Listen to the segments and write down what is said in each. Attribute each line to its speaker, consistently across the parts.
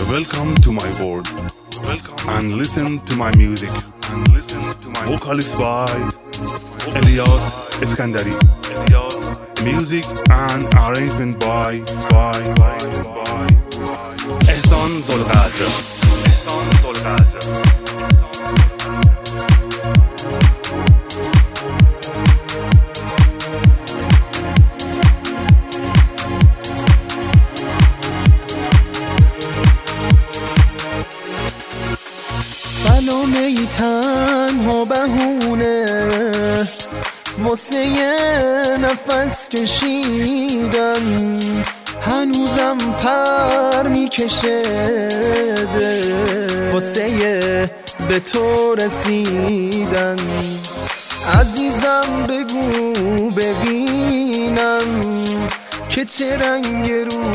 Speaker 1: Welcome to my world. Welcome and listen to my music. Vocalist by Elias Eskandari. Music and arrangement by Ehsan Zolqadr.
Speaker 2: سلام ای تنها بهونه واسه یه نفس کشیدن، هنوزم پر میکشه واسه یه به تو رسیدن. عزیزم بگو ببینم که چه رنگ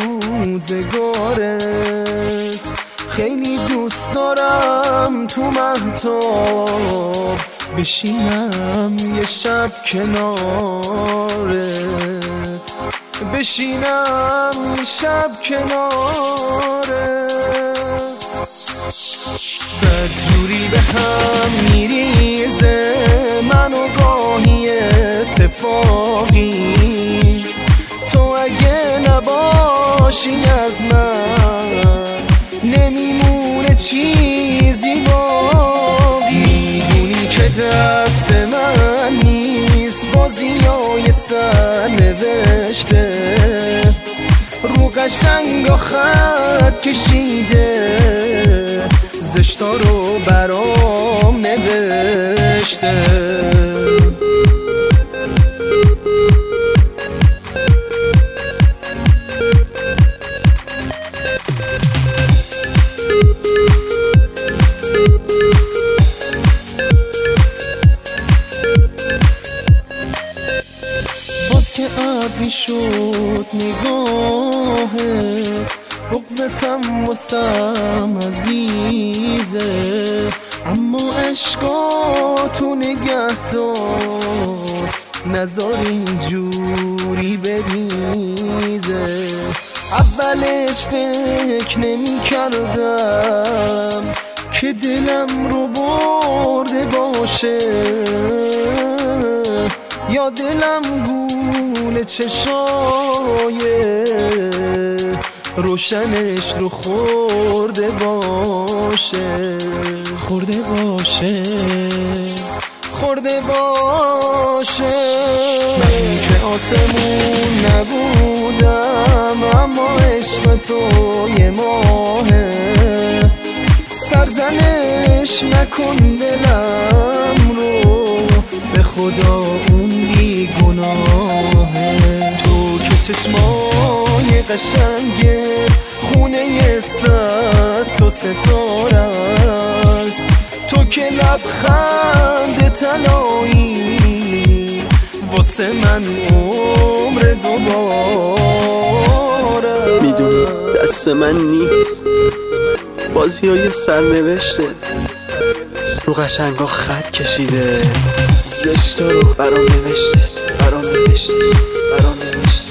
Speaker 2: روزگارت، خیلی دوست دارم تو مهتاب بشینم یه شب کنارت، بشینم یه شب کنارت. بدجوری به هم میریزه من و گاهی اتفاقی، تو اگه نباشی از من نمیمونه چیزی باقی. میدونی که دست من نیست بازیای سرنوشته، رو قشنگا خط کشیده زشتا رو برام نوشته. که ابری شد نگاهه، بغضتم واسم عزیزه، اما عشقاتو نگه دار نذار اینجوری بریزه. اولش فکر نمی کردم که دلم رو برده باشه، یا دلم گول چشای روشنش رو خورده باشه، خورده باشه، خورده باشه. من که آسمون نبودم اما عشق تو یه ماهه، سرزنش نکن دلم رو به خدا اون بی گناهه. تو که چشمای قشنگه خونه صد تا ستاره است، تو که لبخند طلایی واسه من عمر دوباره.
Speaker 3: میدونی دست من نیست بازیای سرنوشته، رو قشنگا خط کشیده زشتا رو برام نوشته.